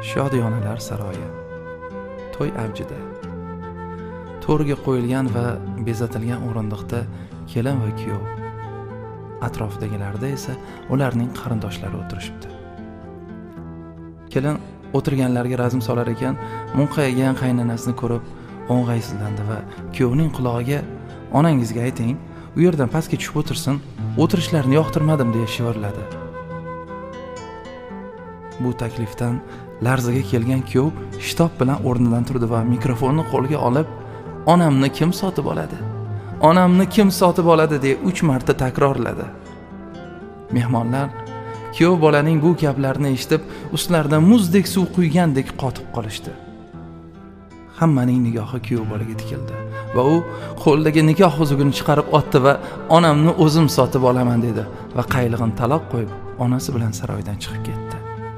Shodiyonalar saroyi. To'y avjida. To'rga qo'yilgan va bezatilgan o'rindiqda kelin va kuyov. Atrofdagilarda esa ularning qarindoshlari o'tirishibdi. Kelin o'tirganlarga razm solar ekan, munqaygan qaynonasini ko'rib o'ng'aysizlandi va kuyovning qulog'iga "Onangizga ayting, u yerdan pastga tushib o'tirsin, o'tirishlarini yoqtirmadim" deya shivirladi. Bu taklifdan larzaga kelgan kuyov shitob bilan o'rnidan turdi va mikrofonni qo'lga olib, "Onamni kim sotib oladi? Onamni kim sotib oladi?" deya 3 marta takrorladi. Mehmonlar kuyov bolaning bu gaplarini eshitib, ustlaridan muzdek suv quygandek qotib qolishdi. Hammaning nigohi kuyov bolaga tikildi va u qo'lidagi nikoh uzugini chiqarib otdi va "Onamni o'zim sotib olaman" dedi va qaylig'ini taloq qo'yib, onasi bilan saroydan chiqib ketdi.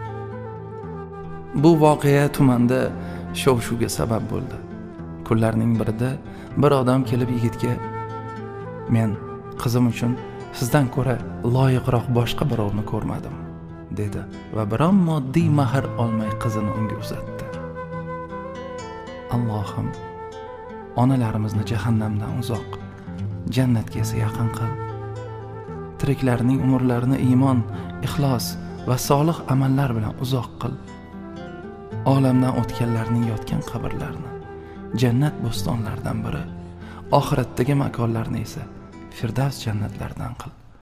Bu voqea tumanda shov-shuvga sabab bo'ldi. Kunlarning birida bir odam kelib yigitga "Men qizim uchun sizdan ko'ra loyiqroq boshqa birovni ko'rmadim" dedi va biron moddiy mahr olmay qizini unga uzatdi. Allohim, onalarimizni jahannamdan uzoq, jannatga esa yaqin qil. Tiriklarining umrlarini iymon, ixlos va solih amallar bilan uzoq qil. Olamdan o'tganlarning yotgan qabrlarini jannat bo'stonlaridan biri, oxiratdagi makonlarni esa Firdavs jannatlaridan qil.